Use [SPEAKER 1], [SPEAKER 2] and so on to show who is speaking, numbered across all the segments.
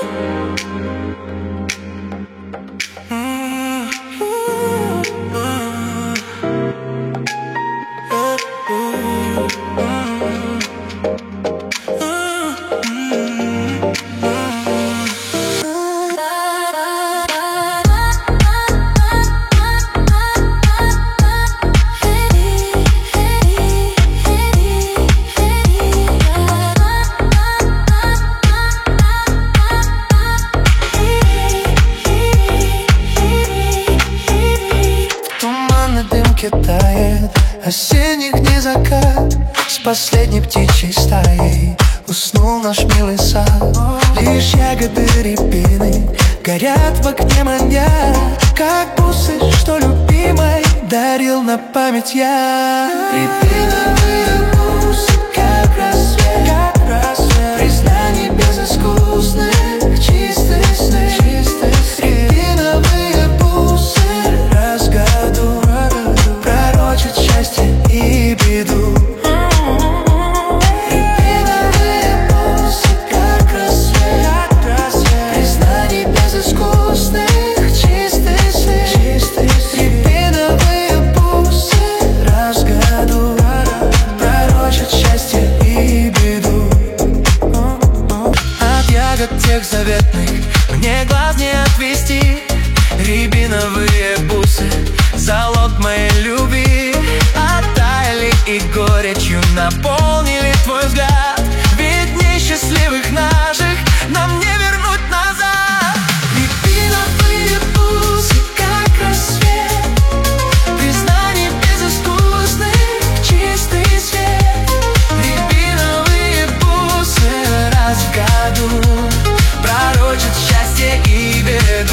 [SPEAKER 1] Тает осенних дней закат. С последней птичьей стаей уснул наш милый сад. Лишь ягоды рябины горят в окне, манья, как бусы, что любимой дарил на память я. Рябиновые бусы, как рассвет, признаний безыскусных, чистые сны. Рябиновые бусы раз в году пророчат счастье и беду. Рябиновые бусы, как рассвет, признаний безыскусных, чистые сны. Рябиновые бусы раз в году пророчат счастье и беду. От ягод тех заветных мне глаз не отвести. Рябиновые бусы — залог моей любви. Оттаяли и горечью наполнили твой взгляд. Ведь дней счастливых наших нам не вернуть назад. Рябиновые бусы, как рассвет, признаний безыскусных, чистый свет. Рябиновые бусы раз в году пророчат счастье и беду.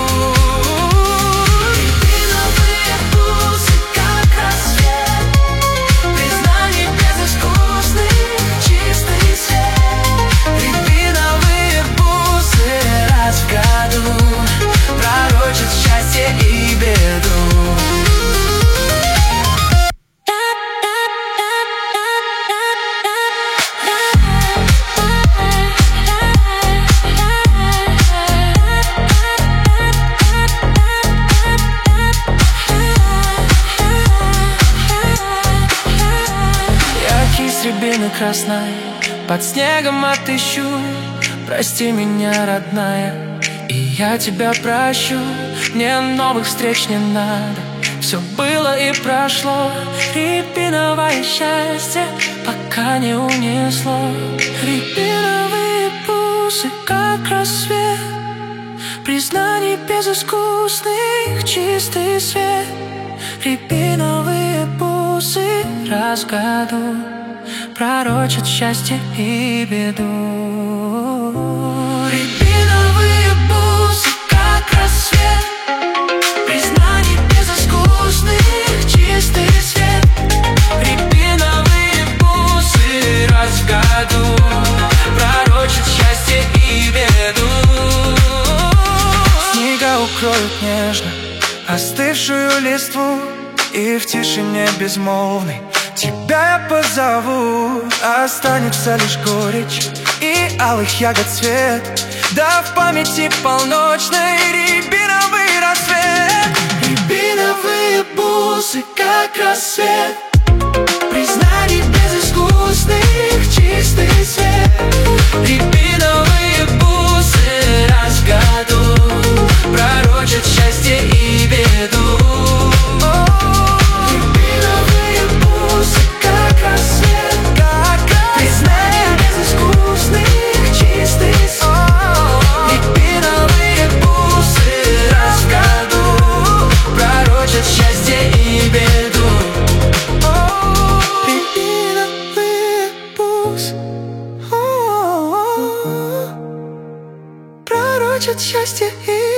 [SPEAKER 1] Рябины красной под снегом отыщу. Прости меня, родная, и я тебя прощу. Мне новых встреч не надо, все было и прошло. Рябиновое счастье пока не унесло. Рябиновые бусы, как рассвет, признаний безыскусных, чистый свет. Рябиновые бусы раз в году пророчат счастье и беду. Рябиновые бусы, как рассвет, признаний безыскусных, чистый свет. Рябиновые бусы раз в году пророчат счастье и беду. Снега укроют нежно остывшую листву, и в тишине безмолвной тебя я позову. Останется лишь горечь и алых ягод цвет, да в памяти полночной рябиновый рассвет. Рябиновые бусы, как рассвет, признаний безыскусных, чистый свет. Рябиновые бусы раз в году пророчат счастье и беду. Счастье и